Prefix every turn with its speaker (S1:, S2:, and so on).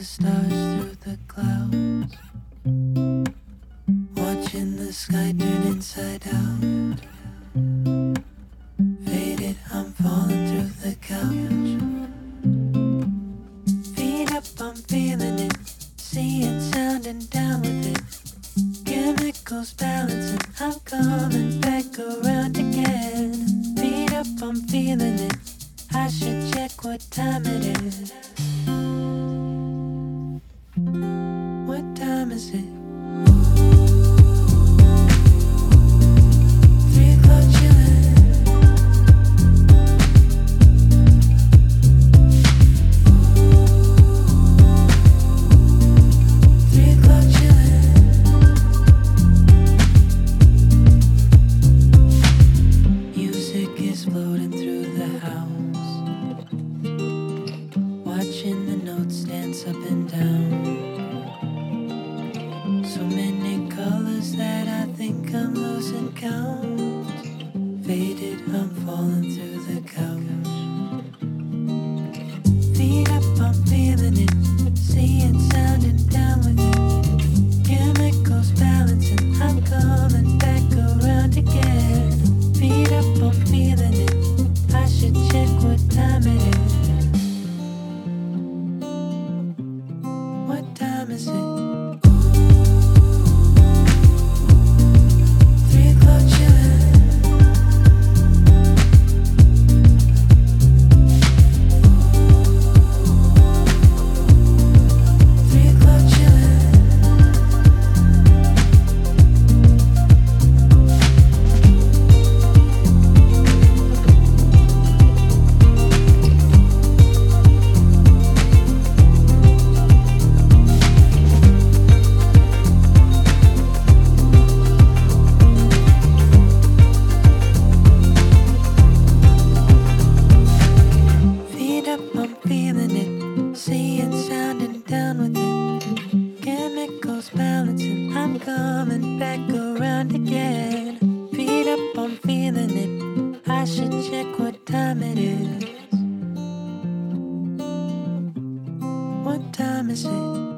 S1: the stars through the clouds, watching the sky turn inside out. Faded, I'm falling through the couch. Feet up, I'm feeling it, seeing, sounding down with it. Chemicals balancing, I'm coming back around again. Feet up, I'm feeling it, I should check what time it is. What time is it? 3 o'clock chillin'. 3 o'clock chillin'. Music is floating through the house, watching the notes dance up and down. So many colors that I think I'm losing count. Faded, I'm falling through the couch. Feet up, I'm feeling it, seeing, sounding down with it. Chemicals balancing, I'm coming back around again. Feet up, I'm feeling it, I should check what time it is. What time is it? 3 o'clock chillin'. 3 o'clock chillin'. Feet up, I'm feeling it, seeing, sounding down with it. Chemicals balancing, I'm coming back around again. Feet up, I'm feeling it, I should check what time it is. What time is it?